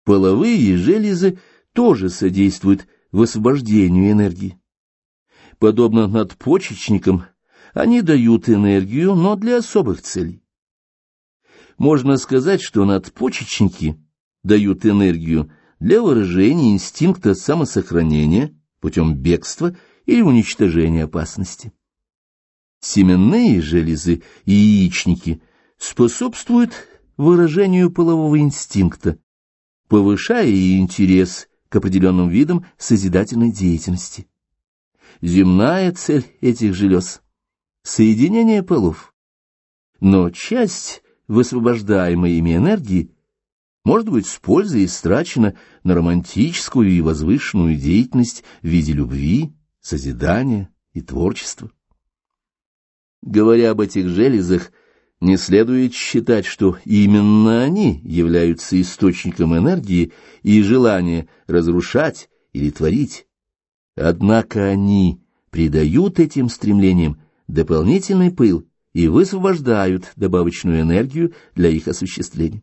Половые железы тоже содействуют высвобождению энергии. Подобно надпочечникам, они дают энергию, но для особых целей. Можно сказать, что надпочечники дают энергию для выражения инстинкта самосохранения путем бегства или уничтожения опасности. Семенные железы и яичники способствуют выражению полового инстинкта, повышая и интерес к определенным видам созидательной деятельности. Земная цель этих желез — соединение полов. Но часть высвобождаемой ими энергии может быть с пользой истрачена на романтическую и возвышенную деятельность в виде любви, созидания и творчества. Говоря об этих железах, не следует считать, что именно они являются источником энергии и желания разрушать или творить. Однако они придают этим стремлениям дополнительный пыл и высвобождают добавочную энергию для их осуществления.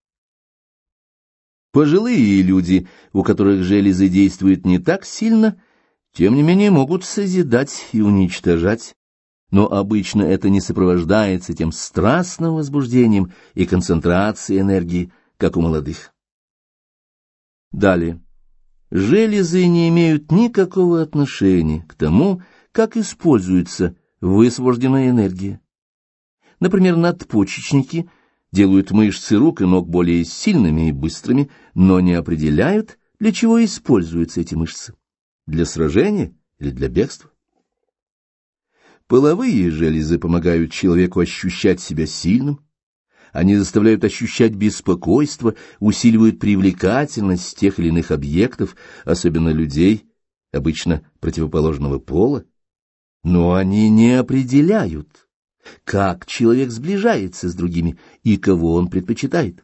Пожилые люди, у которых железы действуют не так сильно, тем не менее могут созидать и уничтожать, но обычно это не сопровождается тем страстным возбуждением и концентрацией энергии, как у молодых. Далее. Железы не имеют никакого отношения к тому, как используется высвобожденная энергия. Например, надпочечники делают мышцы рук и ног более сильными и быстрыми, но не определяют, для чего используются эти мышцы – для сражения или для бегства. Половые железы помогают человеку ощущать себя сильным, они заставляют ощущать беспокойство, усиливают привлекательность тех или иных объектов, особенно людей, обычно противоположного пола, но они не определяют, как человек сближается с другими и кого он предпочитает.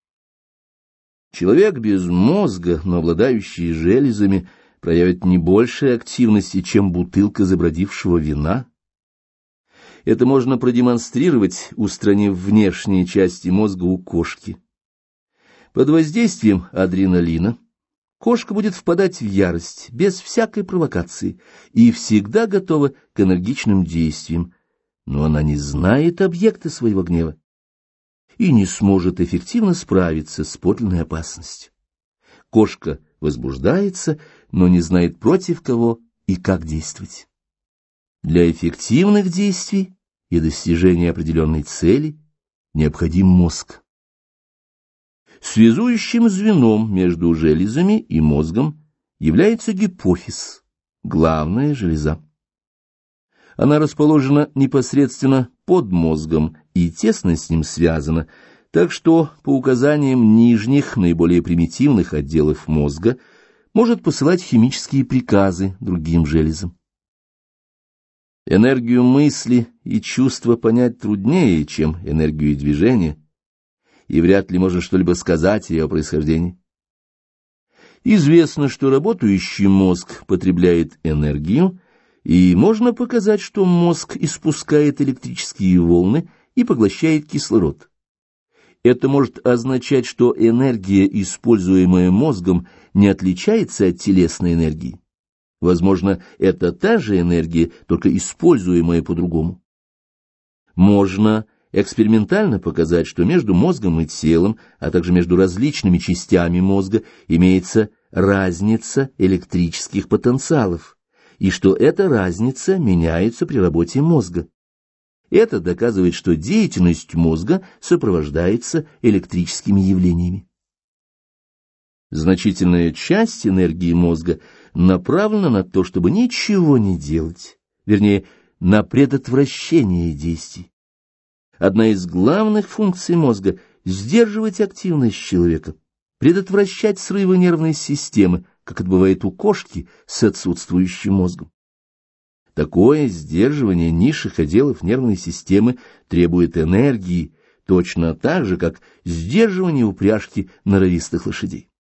Человек без мозга, но обладающий железами, проявит не большей активности, чем бутылка забродившего вина. Это можно продемонстрировать, устранив внешние части мозга у кошки. Под воздействием адреналина кошка будет впадать в ярость без всякой провокации и всегда готова к энергичным действиям, но она не знает объекта своего гнева и не сможет эффективно справиться с подлинной опасностью. Кошка возбуждается, но не знает, против кого и как действовать. Для эффективных действий и достижения определенной цели необходим мозг. Связующим звеном между железами и мозгом является гипофиз, главная железа. Она расположена непосредственно под мозгом и тесно с ним связана, так что по указаниям нижних, наиболее примитивных отделов мозга может посылать химические приказы другим железам. Энергию мысли и чувства понять труднее, чем энергию движения, и вряд ли можно что-либо сказать о ее происхождении. Известно, что работающий мозг потребляет энергию, и можно показать, что мозг испускает электрические волны и поглощает кислород. Это может означать, что энергия, используемая мозгом, не отличается от телесной энергии. Возможно, это та же энергия, только используемая по-другому. Можно экспериментально показать, что между мозгом и телом, а также между различными частями мозга имеется разница электрических потенциалов, и что эта разница меняется при работе мозга. Это доказывает, что деятельность мозга сопровождается электрическими явлениями. Значительная часть энергии мозга направлена на то, чтобы ничего не делать, вернее, на предотвращение действий. Одна из главных функций мозга – сдерживать активность человека, предотвращать срывы нервной системы, как это бывает у кошки с отсутствующим мозгом. Такое сдерживание низших отделов нервной системы требует энергии, точно так же, как сдерживание упряжки норовистых лошадей.